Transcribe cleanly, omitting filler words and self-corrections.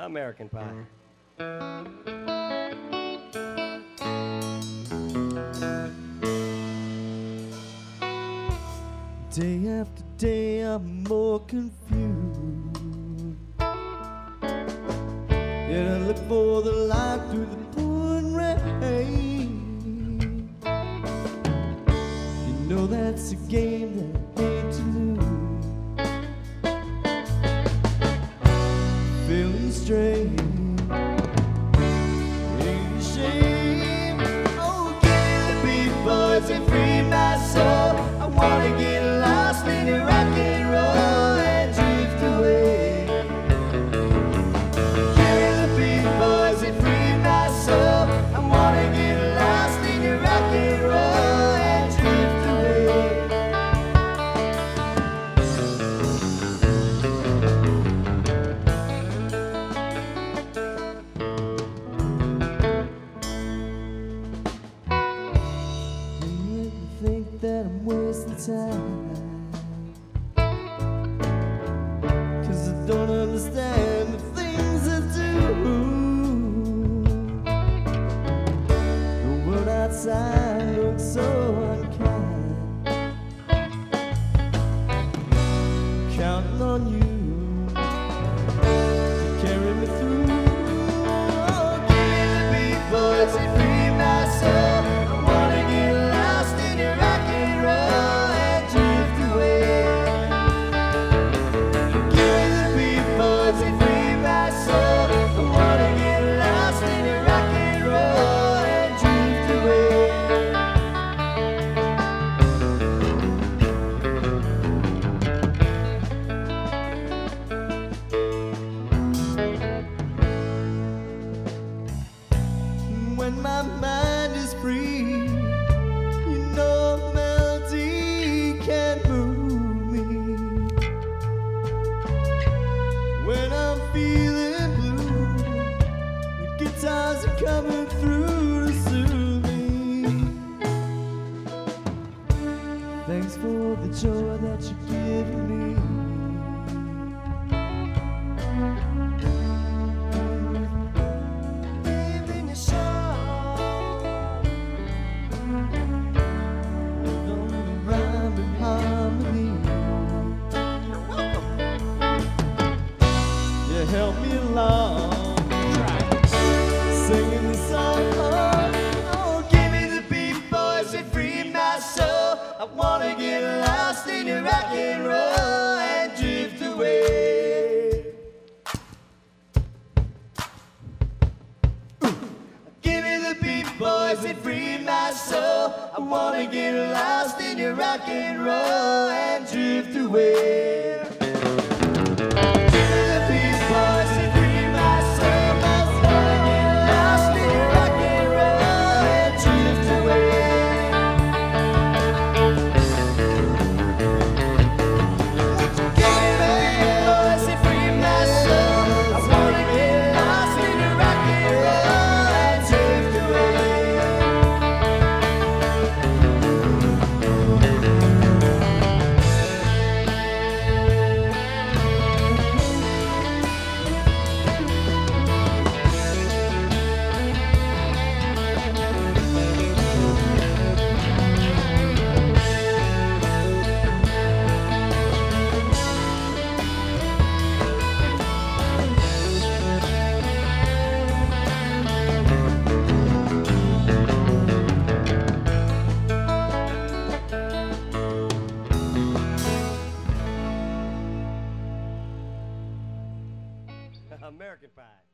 American Pie. Day after day I'm more confused, yet I look for the light through the pouring rain. You know that's a game that I hate to lose. Feeling strange, ain't a shame. Oh, give the beat boys and free my soul. I wanna get lost in the rock and roll and drift away. Give the beat boys and free my soul. I wanna get lost in the rock and roll and drift away. You make me think that I'm wasting time, 'cause I don't understand the things I do. The world outside looks so unkind. Counting on you to carry me through. Oh, give me the beat, boys, and free my soul. I wanna get lost in the rock and roll and drift away. Give me the beat, boys, and free my soul. I wanna get lost in the rock and roll and drift away. When my mind is free, you know a melody can move me. When I'm feeling blue, the guitars are coming through to soothe me. Thanks for the joy that you give me. Living a song with only rhyme and harmony. You're welcome. You help me along, singing the song. Oh, give me the beat, boys, and free my soul. I wanna get lost in the rock and roll and drift away. Give me the beat, boys, and free my soul. I wanna get lost in the rock and roll and drift away. Give me the beat, boys, and free my soul. I wanna get lost in the rock and roll and drift away. Give me the beat, boys, and free my soul. I wanna get lost in the rock and roll and drift away. American Pie.